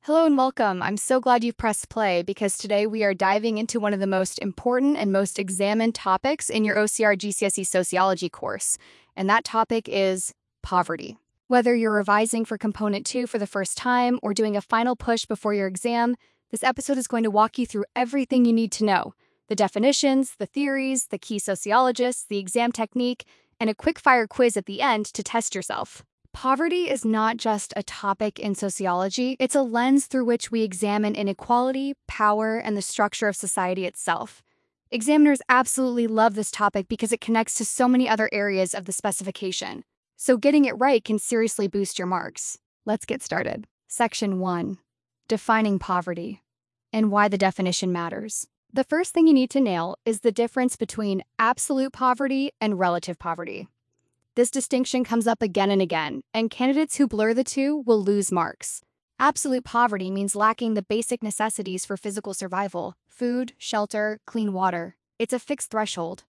Hello and welcome. I'm so glad you've pressed play because today we are diving into one of the most important and most examined topics in your OCR GCSE Sociology course, and that topic is poverty. Whether you're revising for Component 2 for the first time or doing a final push before your exam, this episode is going to walk you through everything you need to know: the definitions, the theories, the key sociologists, the exam technique, and a quick-fire quiz at the end to test yourself. Poverty is not just a topic in sociology, it's a lens through which we examine inequality, power, and the structure of society itself. Examiners absolutely love this topic because it connects to so many other areas of the specification. So getting it right can seriously boost your marks. Let's get started. Section 1. Defining poverty and why the definition matters. The first thing you need to nail is the difference between absolute poverty and relative poverty. This distinction comes up again and again, and candidates who blur the two will lose marks. Absolute poverty means lacking the basic necessities for physical survival: food, shelter, clean water. It's a fixed threshold.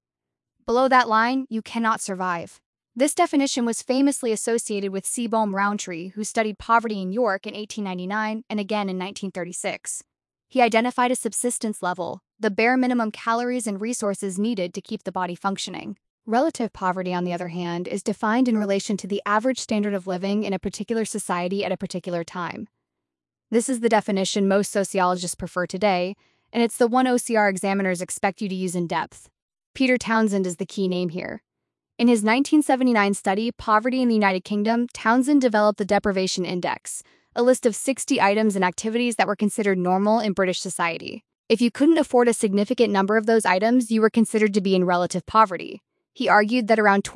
Below that line, you cannot survive. This definition was famously associated with Seabohm-Rowntree, who studied poverty in York in 1899 and again in 1936. He identified a subsistence level, the bare minimum calories and resources needed to keep the body functioning. Relative poverty, on the other hand, is defined in relation to the average standard of living in a particular society at a particular time. This is the definition most sociologists prefer today, and it's the one OCR examiners expect you to use in depth. Peter Townsend is the key name here. In his 1979 study, Poverty in the United Kingdom, Townsend developed the Deprivation Index, a list of 60 items and activities that were considered normal in British society. If you couldn't afford a significant number of those items, you were considered to be in relative poverty. He argued that around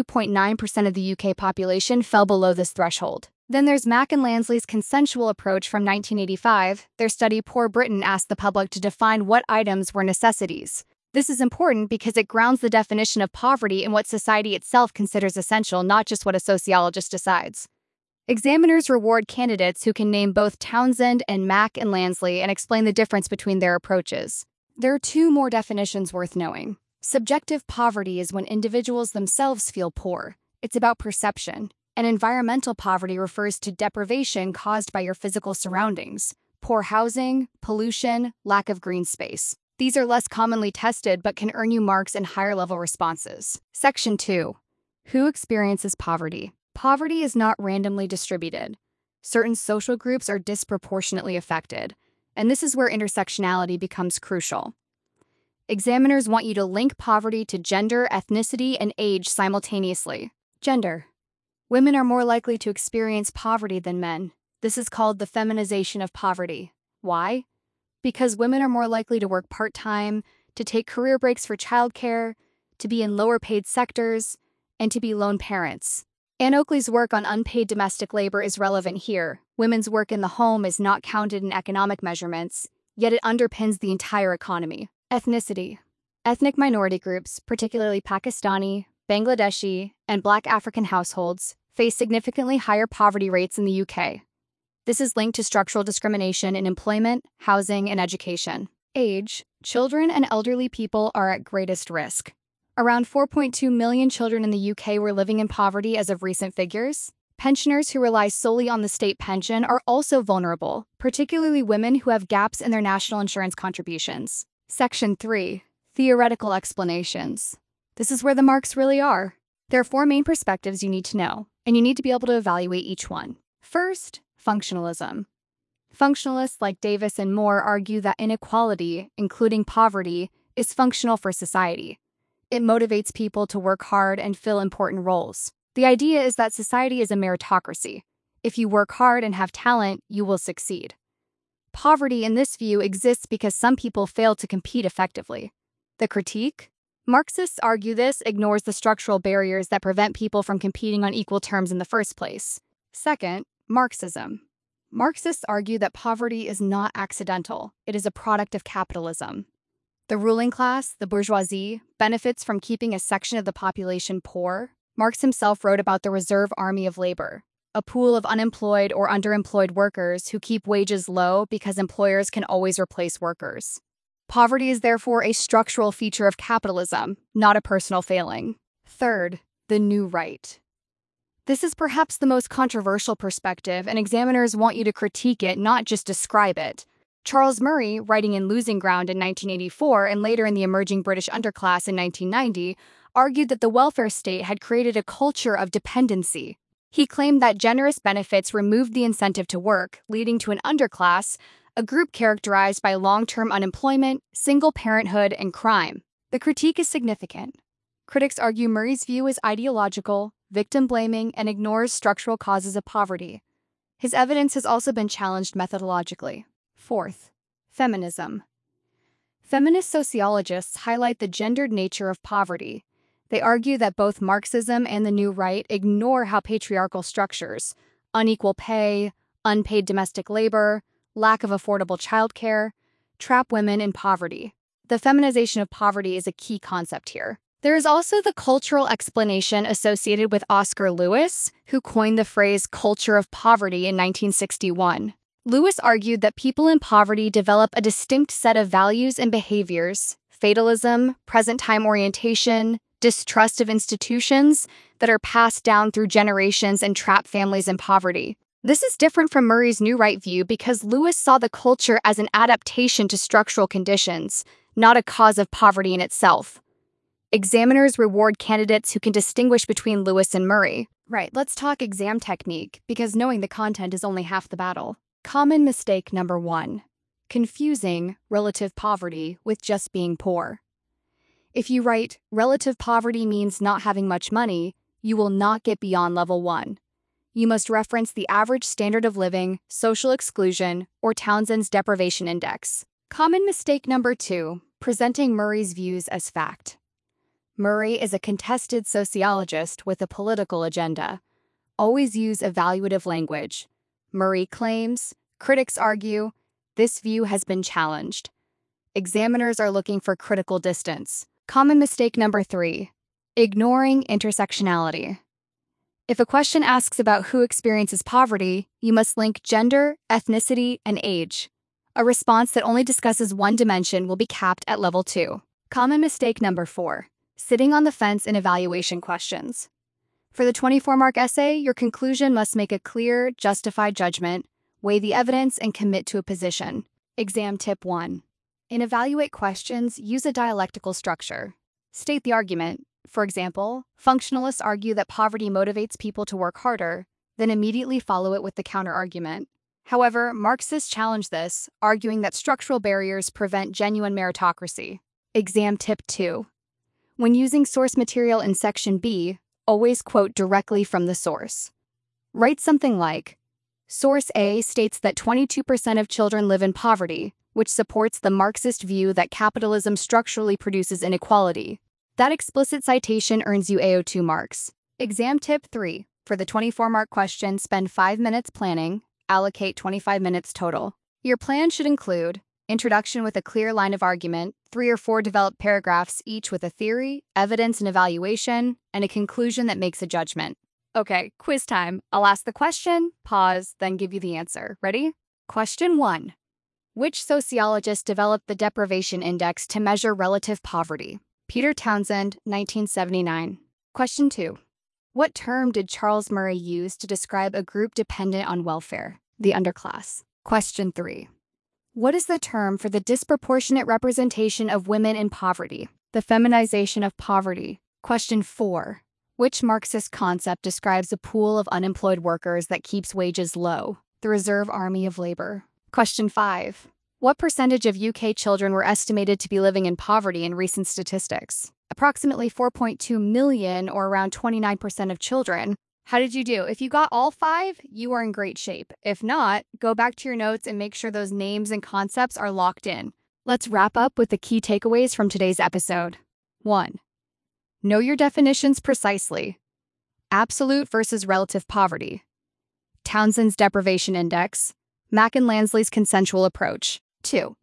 22.9% of the UK population fell below this threshold. Then there's Mack and Lansley's consensual approach from 1985. Their study, Poor Britain, asked the public to define what items were necessities. This is important because it grounds the definition of poverty in what society itself considers essential, not just what a sociologist decides. Examiners reward candidates who can name both Townsend and Mack and Lansley and explain the difference between their approaches. There are two more definitions worth knowing. Subjective poverty is when individuals themselves feel poor. It's about perception. And environmental poverty refers to deprivation caused by your physical surroundings: poor housing, pollution, lack of green space. These are less commonly tested but can earn you marks in higher-level responses. Section 2. Who experiences poverty? Poverty is not randomly distributed. Certain social groups are disproportionately affected, and this is where intersectionality becomes crucial. Examiners want you to link poverty to gender, ethnicity, and age simultaneously. Gender. Women are more likely to experience poverty than men. This is called the feminization of poverty. Why? Because women are more likely to work part-time, to take career breaks for childcare, to be in lower-paid sectors, and to be lone parents. Anne Oakley's work on unpaid domestic labor is relevant here. Women's work in the home is not counted in economic measurements, yet it underpins the entire economy. Ethnicity. Ethnic minority groups, particularly Pakistani, Bangladeshi, and Black African households, face significantly higher poverty rates in the UK. This is linked to structural discrimination in employment, housing, and education. Age. Children and elderly people are at greatest risk. Around 4.2 million children in the UK were living in poverty as of recent figures. Pensioners who rely solely on the state pension are also vulnerable, particularly women who have gaps in their national insurance contributions. Section 3. Theoretical explanations. This is where the marks really are. There are 4 main perspectives you need to know, and you need to be able to evaluate each one. First, functionalism. Functionalists like Davis and Moore argue that inequality, including poverty, is functional for society. It motivates people to work hard and fill important roles. The idea is that society is a meritocracy. If you work hard and have talent, you will succeed. Poverty, in this view, exists because some people fail to compete effectively. The critique? Marxists argue this ignores the structural barriers that prevent people from competing on equal terms in the first place. Second, Marxism. Marxists argue that poverty is not accidental. It is a product of capitalism. The ruling class, the bourgeoisie, benefits from keeping a section of the population poor. Marx himself wrote about the reserve army of labor, a pool of unemployed or underemployed workers who keep wages low because employers can always replace workers. Poverty is therefore a structural feature of capitalism, not a personal failing. Third, the new right. This is perhaps the most controversial perspective, and examiners want you to critique it, not just describe it. Charles Murray, writing in Losing Ground in 1984 and later in The Emerging British Underclass in 1990, argued that the welfare state had created a culture of dependency. He claimed that generous benefits removed the incentive to work, leading to an underclass, a group characterized by long-term unemployment, single parenthood, and crime. The critique is significant. Critics argue Murray's view is ideological, victim-blaming, and ignores structural causes of poverty. His evidence has also been challenged methodologically. Fourth, feminism. Feminist sociologists highlight the gendered nature of poverty. They argue that both Marxism and the New Right ignore how patriarchal structures, unequal pay, unpaid domestic labor, lack of affordable childcare, trap women in poverty. The feminization of poverty is a key concept here. There is also the cultural explanation associated with Oscar Lewis, who coined the phrase culture of poverty in 1961. Lewis argued that people in poverty develop a distinct set of values and behaviors, fatalism, present-time orientation, distrust of institutions that are passed down through generations and trap families in poverty. This is different from Murray's New Right view because Lewis saw the culture as an adaptation to structural conditions, not a cause of poverty in itself. Examiners reward candidates who can distinguish between Lewis and Murray. Right, let's talk exam technique, because knowing the content is only half the battle. Common mistake number 1. Confusing relative poverty with just being poor. If you write, relative poverty means not having much money, you will not get beyond level 1. You must reference the average standard of living, social exclusion, or Townsend's deprivation index. Common mistake number 2. Presenting Murray's views as fact. Murray is a contested sociologist with a political agenda. Always use evaluative language. Murray claims, critics argue, this view has been challenged. Examiners are looking for critical distance. Common mistake number 3. Ignoring intersectionality. If a question asks about who experiences poverty, you must link gender, ethnicity, and age. A response that only discusses one dimension will be capped at level 2. Common mistake number 4. Sitting on the fence in evaluation questions. For the 24-mark essay, your conclusion must make a clear, justified judgment, weigh the evidence, and commit to a position. Exam tip 1. In evaluate questions, use a dialectical structure. State the argument. For example, functionalists argue that poverty motivates people to work harder, then immediately follow it with the counter-argument. However, Marxists challenge this, arguing that structural barriers prevent genuine meritocracy. Exam tip 2. When using source material in section B, always quote directly from the source. Write something like, Source A states that 22% of children live in poverty, which supports the Marxist view that capitalism structurally produces inequality. That explicit citation earns you AO2 marks. Exam tip 3. For the 24-mark question, spend 5 minutes planning, allocate 25 minutes total. Your plan should include introduction with a clear line of argument, 3 or 4 developed paragraphs each with a theory, evidence and evaluation, and a conclusion that makes a judgment. Okay, quiz time. I'll ask the question, pause, then give you the answer. Ready? Question 1. Which sociologist developed the deprivation index to measure relative poverty? Peter Townsend, 1979. Question 2. What term did Charles Murray use to describe a group dependent on welfare? The underclass. Question 3. What is the term for the disproportionate representation of women in poverty? The feminization of poverty. Question 4. Which Marxist concept describes a pool of unemployed workers that keeps wages low? The reserve army of labor. Question 5. What percentage of UK children were estimated to be living in poverty in recent statistics? Approximately 4.2 million, or around 29% of children. How did you do? If you got all 5, you are in great shape. If not, go back to your notes and make sure those names and concepts are locked in. Let's wrap up with the key takeaways from today's episode. 1. Know your definitions precisely. Absolute versus relative poverty. Townsend's deprivation index. Mack and Lansley's consensual approach. 2.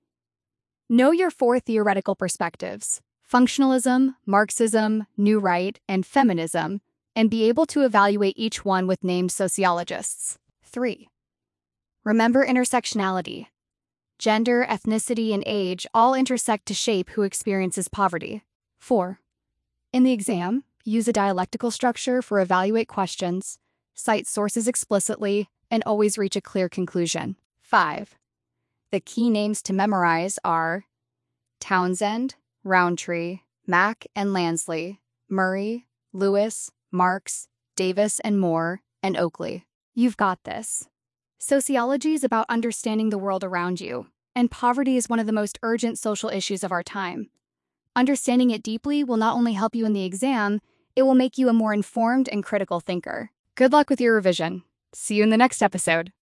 Know your 4 theoretical perspectives. Functionalism, Marxism, New Right, and feminism, and be able to evaluate each one with named sociologists. 3. Remember intersectionality. Gender, ethnicity, and age all intersect to shape who experiences poverty. 4. In the exam, use a dialectical structure for evaluate questions, cite sources explicitly, and always reach a clear conclusion. 5. The key names to memorize are Townsend, Roundtree, Mack and Lansley, Murray, Lewis, Marx, Davis and Moore, and Oakley. You've got this. Sociology is about understanding the world around you, and poverty is one of the most urgent social issues of our time. Understanding it deeply will not only help you in the exam, it will make you a more informed and critical thinker. Good luck with your revision. See you in the next episode.